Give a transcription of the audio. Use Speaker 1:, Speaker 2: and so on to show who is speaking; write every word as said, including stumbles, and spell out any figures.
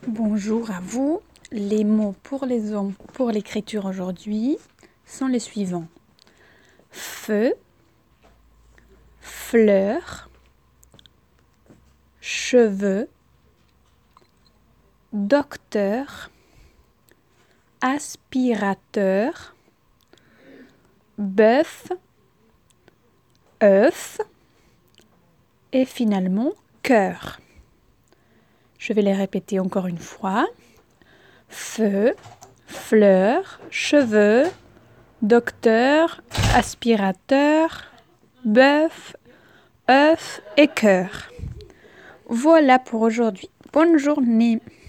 Speaker 1: Bonjour à vous. Les mots pour les hommes pour l'écriture aujourd'hui sont les suivants. Feu, fleur, cheveux, docteur, aspirateur, bœuf, œuf et finalement cœur. Je vais les répéter encore une fois. Feu, fleur, cheveux, docteur, aspirateur, bœuf, œuf et cœur. Voilà pour aujourd'hui. Bonne journée.